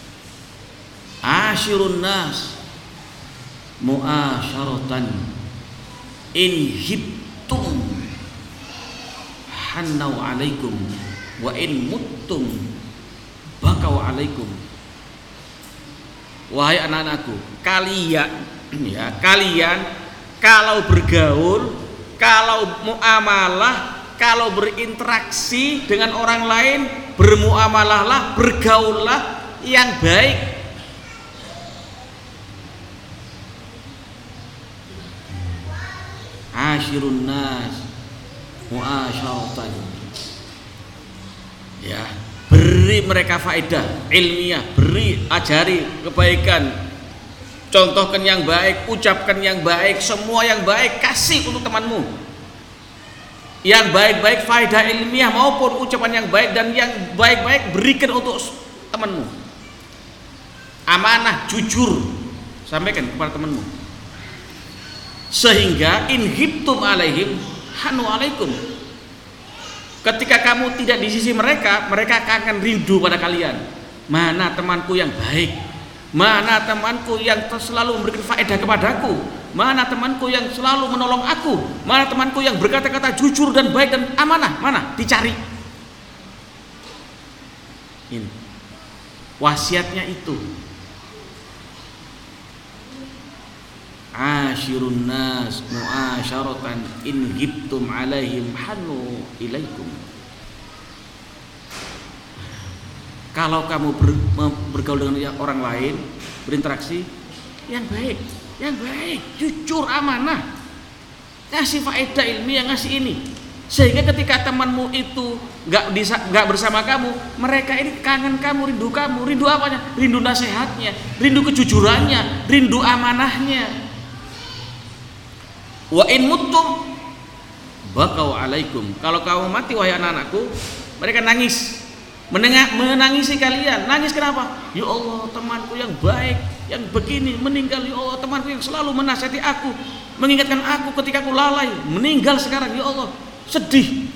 S1: asyirun nas mu'asyaratan in hibtum hannau alaikum wa in muttum bakau alaikum. Wahai anak-anakku, kalian ya, kalian kalau bergaul, kalau muamalah, kalau berinteraksi dengan orang lain, bermuamalahlah, bergaullah yang baik. Asyirun nas mu'asyaratan, ya, beri mereka faedah ilmiah, beri, ajari kebaikan, contohkan yang baik, ucapkan yang baik, semua yang baik kasih untuk temanmu, yang baik-baik, faedah ilmiah maupun ucapan yang baik, dan yang baik-baik berikan untuk temanmu. Amanah, jujur, sampaikan kepada temanmu, sehingga in hibtum alaihim hanu alaikum. Ketika kamu tidak di sisi mereka, mereka akan rindu pada kalian. Mana temanku yang baik? Mana temanku yang selalu memberikan faedah kepadaku? Mana temanku yang selalu menolong aku? Mana temanku yang berkata-kata jujur dan baik dan amanah? Mana? Dicari. Ini wasiatnya itu. Asyirun nas mu'asyaratan in hibtum alaihim hanu ilaikum. Kalau kamu ber, bergaul dengan orang lain, berinteraksi yang baik, yang baik, jujur, amanah, kasih faedah ilmiah, ngasih ini, sehingga ketika temanmu itu nggak bisa nggak bersama kamu, mereka ini kangen kamu, rindu kamu. Rindu apanya? Rindu nasihatnya, rindu kejujurannya, rindu amanahnya. Wa in muttum bakau alaikum. Kalau kamu mati wahai anak-anakku, mereka nangis, menengah, menangisi kalian. Nangis kenapa? Ya Allah, temanku yang baik, yang begini meninggal. Ya Allah, temanku yang selalu menasihati aku, mengingatkan aku ketika aku lalai, meninggal sekarang. Ya Allah, sedih.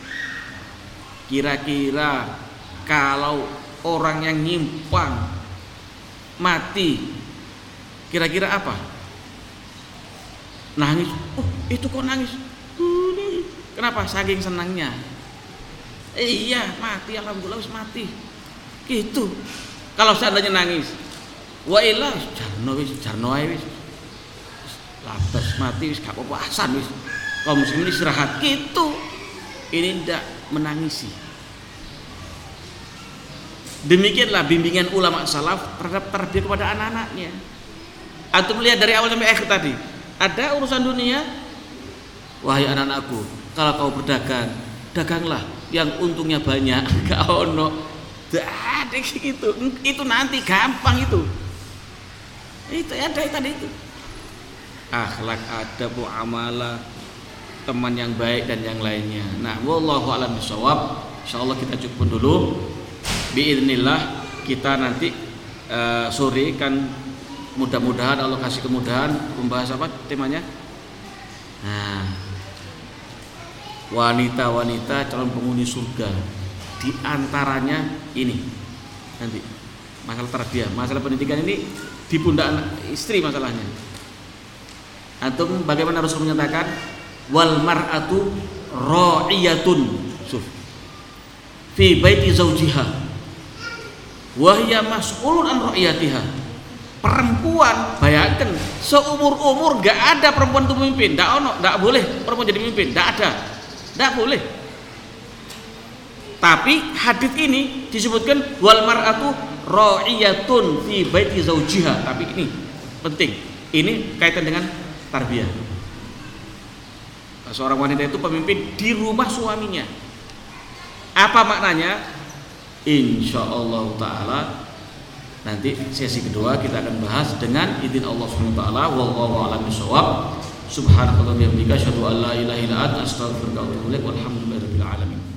S1: Kira-kira kalau orang yang nyimpang mati, kira-kira apa? Nangis. Oh, itu kok nangis? Kenapa? Saking senangnya. Eh, iya, mati, alhamdulillah wis mati. Gitu. Kalau seandainya nangis, wa illa jarno wis, jarno ae wis. Latas mati wis gak apa-apa, asan wis. Kaum muslimin istirahat gitu. Ini ndak menangisi. Demikianlah bimbingan ulama salaf terhadap tarbiyah kepada anak-anaknya. Antum lihat dari awal sampai akhir tadi. Ada urusan dunia, wahai anak-anakku, kalau kau berdagang, daganglah yang untungnya banyak, gak ono. Ada gitu. Itu nanti gampang itu. Itu ada tadi itu. Akhlak, adab, muamalah, teman yang baik dan yang lainnya. Nah, wallahu a'lam bishawab. Insyaallah kita cukup dulu. Biidznillah kita nanti uh, sore kan mudah-mudahan Allah kasih kemudahan membahas apa temanya? Nah, wanita-wanita calon penghuni surga. Di antaranya ini nanti masalah tarbiyah, masalah pendidikan ini di pundak istri masalahnya. Antum bagaimana Rasul menyatakan wal mar'atu ra'iyatun suf fi baiti zawjiha wa hiya mas'ulun an ra'iyatiha. Perempuan, bayangkan seumur-umur gak ada perempuan itu memimpin, gak ono, gak boleh perempuan jadi pemimpin, gak ada, gak boleh. Tapi hadis ini disebutkan wal mar'atu ra'iyatun fi baiti zawjiha. Tapi ini penting. Ini kaitan dengan tarbiyah. Seorang wanita itu pemimpin di rumah suaminya. Apa maknanya? Insyaallah taala nanti sesi kedua kita akan bahas dengan izin Allah Subhanahu wa taala. Wallahu a'lam bishawab. Subhanakallahumma wa bihamdika asyhadu an la ilaha illa anta astaghfiruka wa atubu ilaik. Walhamdulillahirabbil alamin.